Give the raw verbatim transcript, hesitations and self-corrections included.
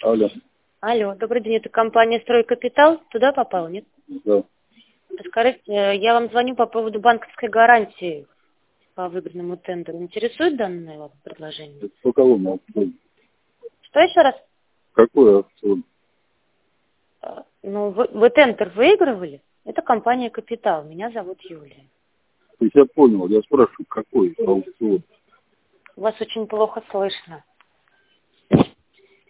Алло. Алло, добрый день, это компания «Стройкапитал». Туда попал, нет? Да. Скажите, я вам звоню по поводу банковской гарантии по выигранному тендеру. Интересует данное вам предложение? Это по кого на аукцион? Что еще раз? Какой аукцион? Ну, вы, вы тендер выигрывали? Это компания «Капитал». Меня зовут Юлия. То есть я понял, я спрашиваю, какой аукцион? Вас очень плохо слышно.